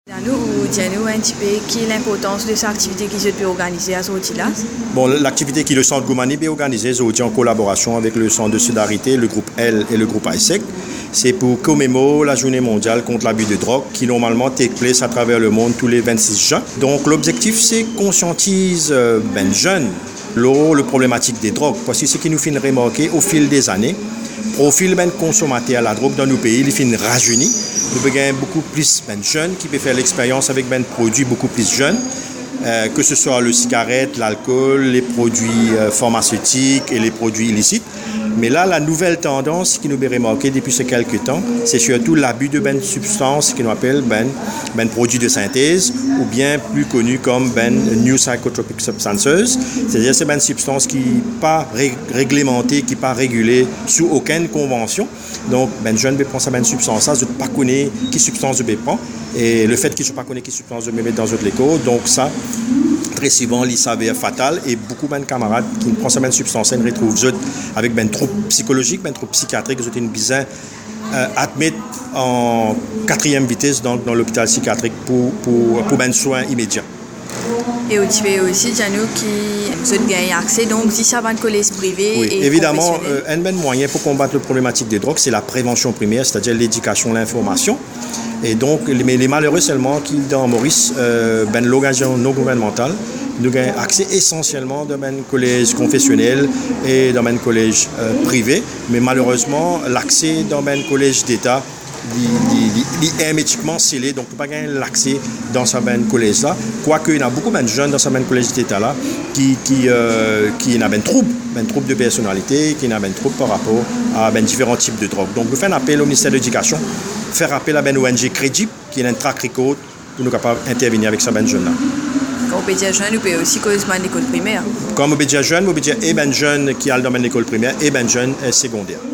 Dis-nous un petit peu quelle est l'importance de cette activité qui se peut organiser à ce là. Bon, l'activité qui le centre Goumani est organisée en collaboration avec le centre de solidarité, le groupe L et le groupe ISEC. C'est pour commémorer la journée mondiale contre l'abus de drogue qui normalement take place à travers le monde tous les 26 juin. Donc l'objectif c'est conscientiser les jeunes le problématique des drogues parce que ce qui nous fait remarquer au fil des années, le profil des consommateurs à la drogue dans nos pays, il fait rajeunir. Nous avons beaucoup plus de jeunes qui peuvent faire l'expérience avec des produits beaucoup plus jeunes, que ce soit le cigarette, l'alcool, les produits pharmaceutiques et les produits illicites. Mais là, la nouvelle tendance qui nous est remarquée depuis ces quelques temps, c'est surtout l'abus de substances qu'on appelle produits de synthèse ou bien plus connus comme New Psychotropic Substances. C'est-à-dire ces substances qui ne sont pas réglementées, qui ne sont pas régulées sous aucune convention. Donc, jeunes ne prennent ces substances, ils ne pas connaissent quelle substance ils prennent. Et le fait qu'ils ne pas connaissent quelle substance ils mettent dans notre école, donc ça, très souvent, il s'avère fatal et beaucoup de camarades qui prennent ces substances se retrouvent avec des troubles psychologiques, des troubles psychiatriques, ils ont une besoin admettre en 4e vitesse dans l'hôpital psychiatrique pour des soins immédiats. Et aussi, Dianou, qui gagne accès, donc si ça va de collège privé oui, et évidemment, un des moyens pour combattre la problématique des drogues, c'est la prévention primaire, c'est-à-dire l'éducation, l'information. Et donc, les malheureux seulement qui, dans Maurice, l'organisation non gouvernementale, nous avons accès essentiellement dans un collège confessionnel et dans un collège privé. Mais malheureusement, l'accès dans un collège d'État est hermétiquement scellé, donc nous n'avons pas l'accès dans ce collège-là. Quoique, il y a beaucoup de jeunes dans ce collège d'État-là qui ont des troubles de personnalité, qui ont des troubles par rapport à différents types de drogues. Donc, nous faisons un appel au ministère de l'Éducation, faire appel à une ONG crédible, qui est un track record, pour nous capables d'intervenir avec ces jeunes-là. Quand on peut dire jeune, on peut aussi causer l'école primaire. Comme on peut dire jeune, on peut dire et ben jeune qui a le domaine de l'école primaire et ben jeune secondaire.